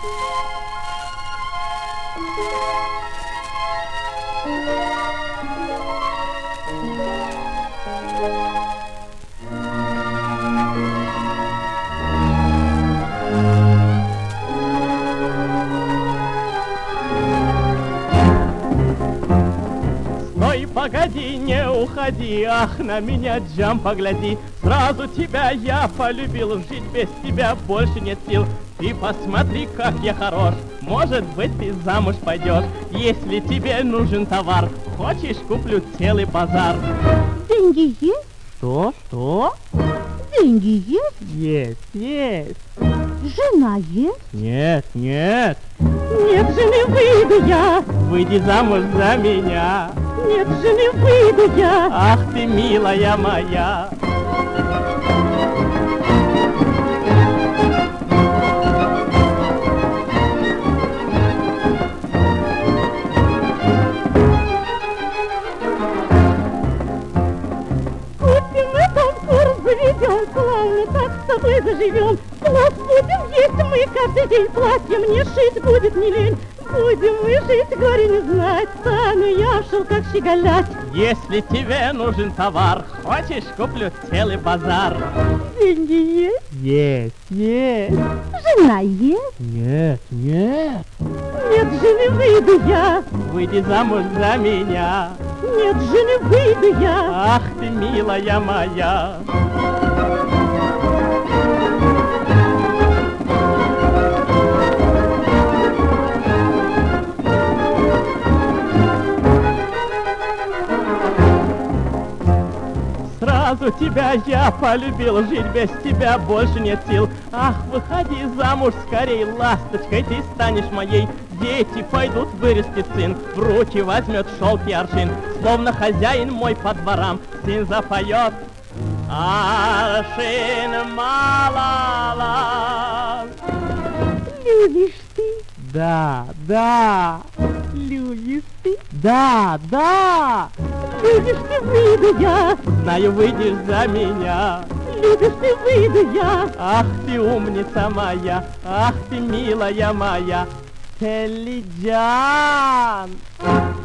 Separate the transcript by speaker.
Speaker 1: Стой, погоди, не уходи, ах, на меня, Джам, погляди. Сразу тебя я полюбил, жить без тебя больше нет сил. Ты посмотри, как я хорош, может быть, ты замуж пойдешь. Если тебе нужен товар, хочешь, куплю целый базар.
Speaker 2: Деньги есть?
Speaker 1: Что?
Speaker 2: Деньги есть?
Speaker 1: Есть.
Speaker 2: Жена есть?
Speaker 1: Нет.
Speaker 2: Нет жены, выйду я.
Speaker 1: Выйди замуж за меня.
Speaker 2: Нет жены, выйду я.
Speaker 1: Ах ты, милая моя.
Speaker 2: Купим мы там кур, заведем, славно так с тобой заживем. Плов будем есть мы каждый день, платье мне шить будет не лень. Будем мы жить, горе не знать, стану я в шелках щеголять.
Speaker 1: Если тебе нужен товар, хочешь, куплю целый базар.
Speaker 2: Деньги есть?
Speaker 1: Есть.
Speaker 2: Жена есть?
Speaker 1: Нет.
Speaker 2: Нет жены, выйду я.
Speaker 1: Выйди замуж за меня.
Speaker 2: Нет жены, выйду я.
Speaker 1: Ах ты, милая моя. Сразу тебя я полюбил, жить без тебя больше нет сил. Ах, выходи замуж скорей, ласточкой ты станешь моей. Дети пойдут, вырастет сын, в руки возьмет шелк и аршин. Словно хозяин мой по дворам, сын запоет: аршин малала.
Speaker 2: Любишь ты?
Speaker 1: Да.
Speaker 2: Любишь ты?
Speaker 1: Да.
Speaker 2: Любишь ты, выйду я.
Speaker 1: Знаю, выйдешь за меня.
Speaker 2: Любишь ты, выйду я.
Speaker 1: Ах ты, умница моя, ах ты, милая моя, Телиджан.